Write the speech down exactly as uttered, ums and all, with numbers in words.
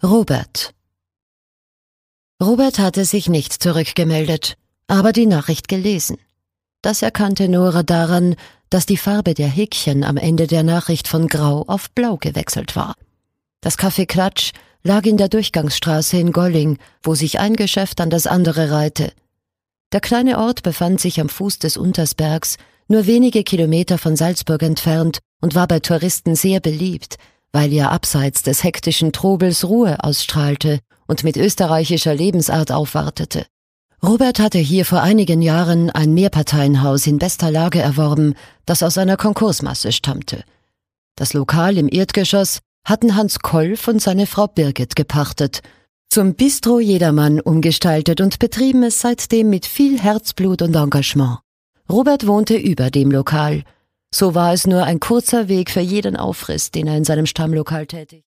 Robert. Robert hatte sich nicht zurückgemeldet, aber die Nachricht gelesen. Das erkannte Nora daran, dass die Farbe der Häkchen am Ende der Nachricht von grau auf blau gewechselt war. Das Café Klatsch lag in der Durchgangsstraße in Golling, wo sich ein Geschäft an das andere reihte. Der kleine Ort befand sich am Fuß des Untersbergs, nur wenige Kilometer von Salzburg entfernt, und war bei Touristen sehr beliebt, weil er abseits des hektischen Trubels Ruhe ausstrahlte und mit österreichischer Lebensart aufwartete. Robert hatte hier vor einigen Jahren ein Mehrparteienhaus in bester Lage erworben, das aus einer Konkursmasse stammte. Das Lokal im Erdgeschoss hatten Hans Kolf und seine Frau Birgit gepachtet, zum Bistro Jedermann umgestaltet und betrieben es seitdem mit viel Herzblut und Engagement. Robert wohnte über dem Lokal. So war es nur ein kurzer Weg für jeden Aufriss, den er in seinem Stammlokal tätig.